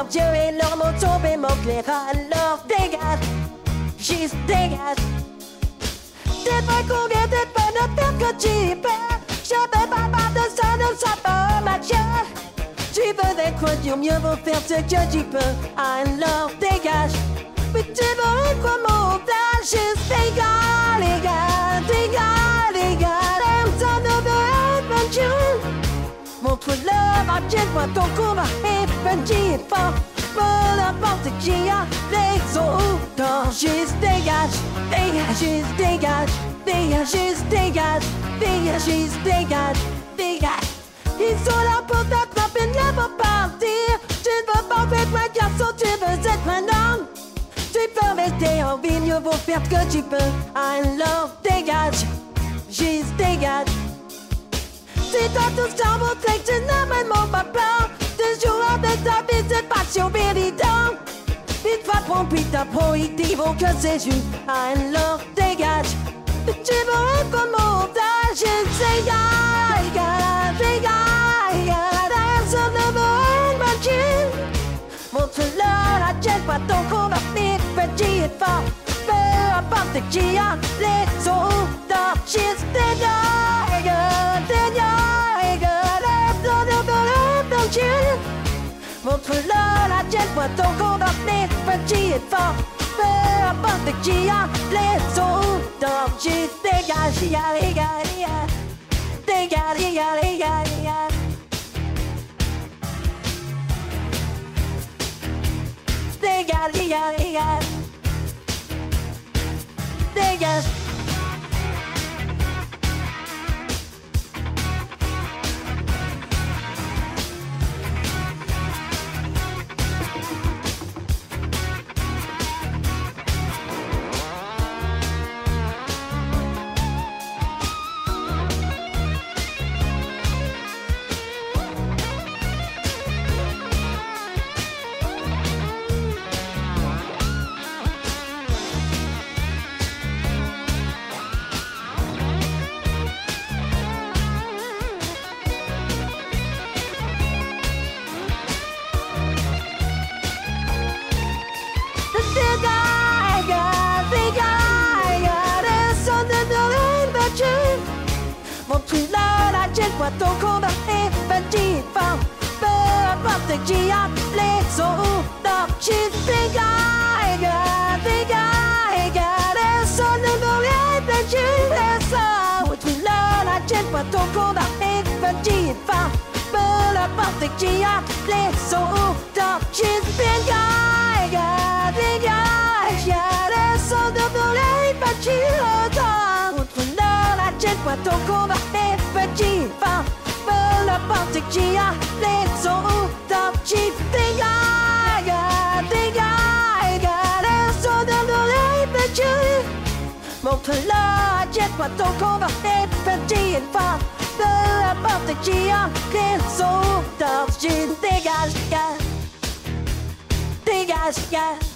leurs yeux et leurs mots tombés m'éclairent. Alors dégage, juste dégage. T'es pas combien de bonnes affaires que tu perds. Je veux pas part de ça, ne sois pas ma chère. Tu veux des quoi dire, mieux vaut faire ce que tu peux. Alors dégage. Mais tu veux quoi montage, juste dégage, dégage, dégage, dégage. Aime ça de aventure. Montre-leur à quel point ton combat est petit et fort. Peu importe qui a les autres. Juste dégage, dégage, juste dégage. Dégage, juste dégage, dégage, juste dégage, dégage. Ils sont là pour t'attraper, là pour partir. Tu ne veux pas être un garçon, tu veux être un homme. Tu peux rester en vie, mieux vaut faire ce que tu peux. Alors dégage, juste dégage. Si t'as tout ça montré que tu n'as même pas peur. Tu joues avec ta vie, cette passion véritable. Une fois trompé, t'apprends, il dit bon que c'est juste. Alors dégage. Tu veux être comme montage, dégage, dégage, dégage. Personne ne veut une machine. Montre-leur à quel point ton combat est petit et fort. Peu importe qui a les autres. Juste dégage, dégage, personne ne veut une machine. Montre-leur à quel point ton combat est petit et fort. Peu importe qui a les autres. Juste dégage, dégage, dégage. Dégage, dégage, dégage. Dégage, dégage, dégage. Dégage. Montre-leur à quel point ton combat est petit et fort. Peu importe qui a les autres. Juste dégage, dégage, dégage. Personne ne veut rien de juste ça. Montre-leur à quel point ton combat est petit et fort. Peu importe qui a les autres. Juste dégage, dégage. Personne ne veut rien de juste. Montre-leur à quel point ton combat est petit, fort. Peu importe qui a les autres. Juste dégage, dégage. Personne ne veut rien de juste. Montre-leur à quel point ton combat est petit et fort. Peu importe qui a les autres. Juste dégage, dégage. Dégage, dégage.